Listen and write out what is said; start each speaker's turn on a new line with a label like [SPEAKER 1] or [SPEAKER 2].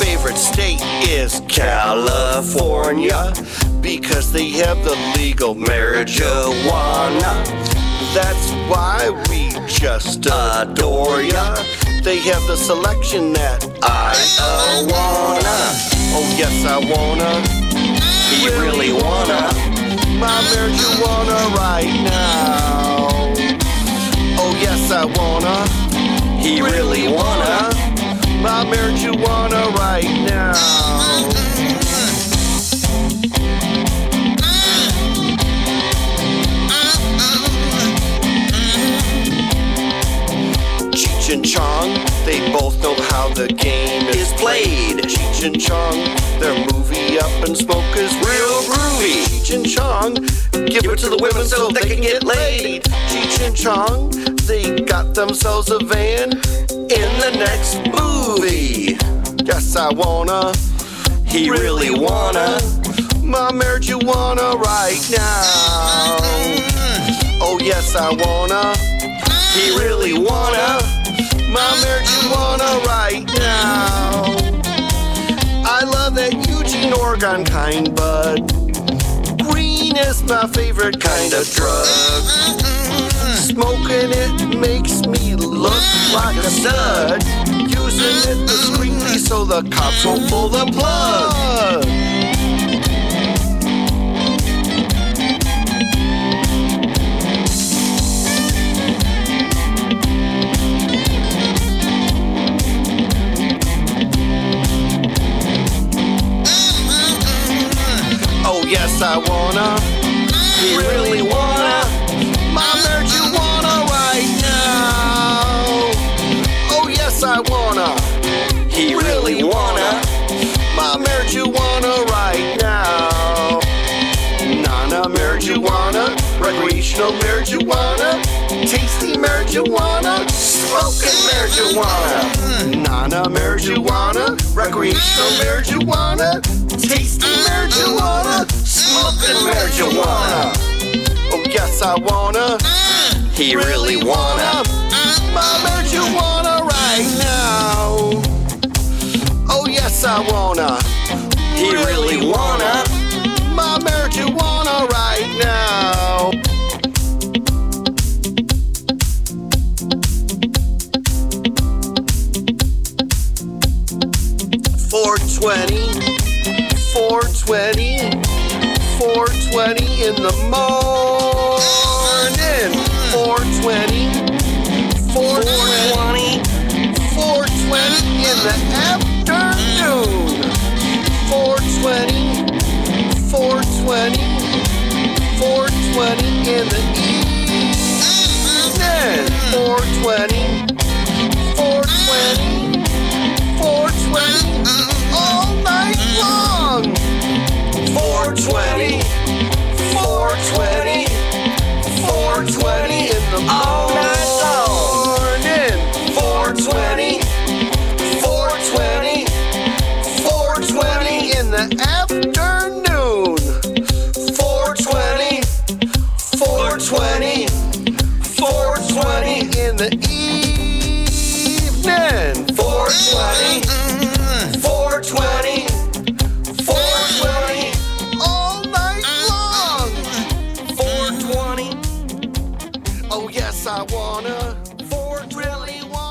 [SPEAKER 1] favorite state is California because they have the legal marijuana. That's why we just adore ya. They have the selection that I wanna. Oh yes, I wanna. He really wanna my marijuana right now. Oh yes, I wanna. He really wanna my marijuana right now. Cheech and Chong, they both know how the game is played. Cheech and Chong, their movie Up and Smoke is real groovy. Cheech and Chong, give it to the women so they can get laid. Cheech and Chong, they got themselves a van in the next movie. Yes, I wanna, he really wanna my marijuana right now. Oh yes, I wanna, he really wanna my marijuana right now. I love that Eugene, Oregon kind bud. Green is my favorite kind of drug. Smoking it makes me look like a stud. Using it discreetly so the cops won't pull the plug. Oh yes, I wanna, he really wanna my marijuana right now. Oh yes, I wanna, he really wanna my marijuana right now. Nana marijuana, recreational marijuana, tasty marijuana, smoking marijuana. Nana marijuana, recreational marijuana, tasty marijuana, smoking marijuana. Oh yes, I wanna, he really wanna my marijuana right now. Oh yes, I wanna, he really wanna my marijuana right now. Four twenty in the morning. 4:20 in the afternoon. 4:20 in the evening. 4:20 all night long. 4:20 in the all night morning. 4:20 in the afternoon. 4:20 in the evening. 4:20 all night long. 4:20. Oh yes, I wanna. 4 really want.